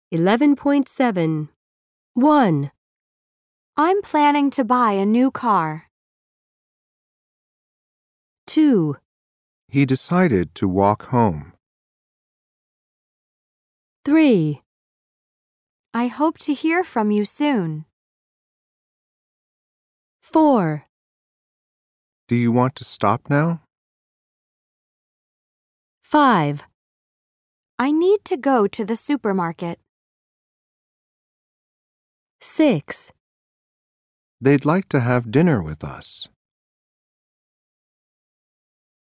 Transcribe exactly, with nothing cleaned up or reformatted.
eleven point seven. one. I'm planning to buy a new car. two. He decided to walk home. three. I hope to hear from you soon. four. Do you want to stop now? five. I need to go to the supermarket. six. They'd like to have dinner with us.